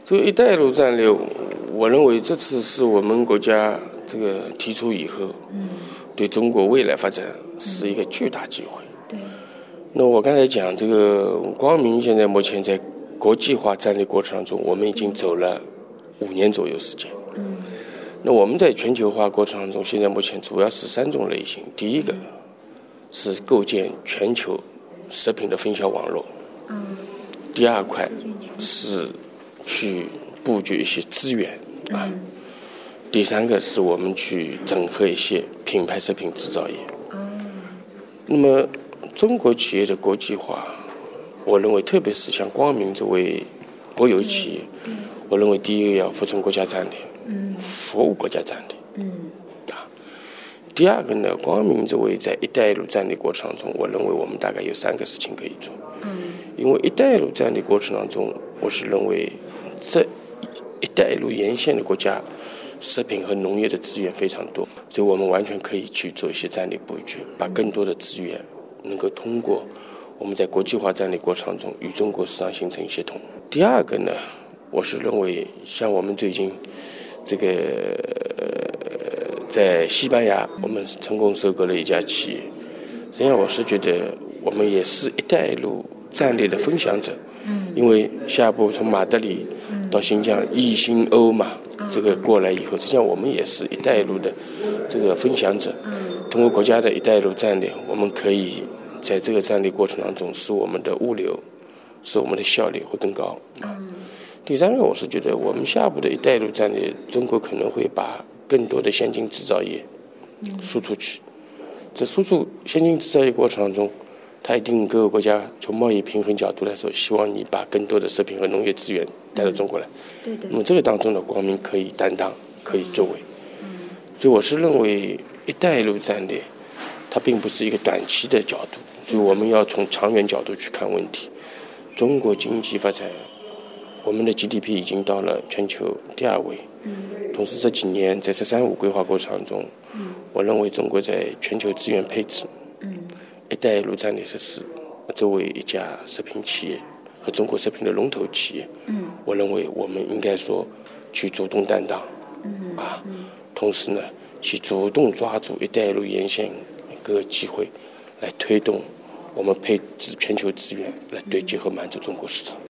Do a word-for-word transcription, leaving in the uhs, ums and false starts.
这个“一带一路”战略，我认为这次是我们国家这个提出以后，嗯，对中国未来发展是一个巨大机会。对。那我刚才讲这个光明，现在目前在国际化战略过程当中，我们已经走了五年左右时间。嗯。那我们在全球化过程当中，现在目前主要是三种类型。第一个是构建全球食品的分销网络。嗯。第二块是去布局一些资源啊。嗯。第三个是我们去整合一些品牌食品制造业。嗯。那么中国企业的国际化，我认为特别是像光明作为国有企业，嗯、我认为第一个要服从国家战略，嗯、服务国家战略。嗯。啊，第二个呢，光明作为在“一带一路”战略过程中，我认为我们大概有三个事情可以做。嗯。因为“一带一路”战略过程当中，我是认为这“一带一路”沿线的国家食品和农业的资源非常多，所以我们完全可以去做一些战略布局，把更多的资源能够通过我们在国际化战略过程中与中国市场形成协同。第二个呢，我是认为像我们最近这个、呃、在西班牙，我们成功收购了一家企业，实际上我是觉得我们也是一带一路战略的分享者。因为下一步从马德里到新疆一新欧嘛，这个过来以后，实际上我们也是一带一路的这个分享者。通过国家的一带一路战略，我们可以在这个战略过程当中，使我们的物流，使我们的效率会更高。第三个，我是觉得我们下一步的一带一路战略，中国可能会把更多的先进制造业输出去。在输出先进制造业过程当中，它一定各个国家从贸易平衡角度来说，希望你把更多的食品和农业资源带到中国来。对对。那么这个当中的光明可以担当，可以作为。嗯。所以我是认为“一带一路”战略，它并不是一个短期的角度，所以我们要从长远角度去看问题。中国经济发展，我们的 G D P 已经到了全球第二位。嗯。同时这几年在“十三五”规划过程中，嗯，我认为中国在全球资源配置，嗯，一带一路战略实施，作为一家食品企业和中国食品的龙头企业，嗯，我认为我们应该说去主动担当，嗯啊，同时呢，去主动抓住一带一路沿线各个机会，来推动我们配置全球资源，来对接和满足中国市场。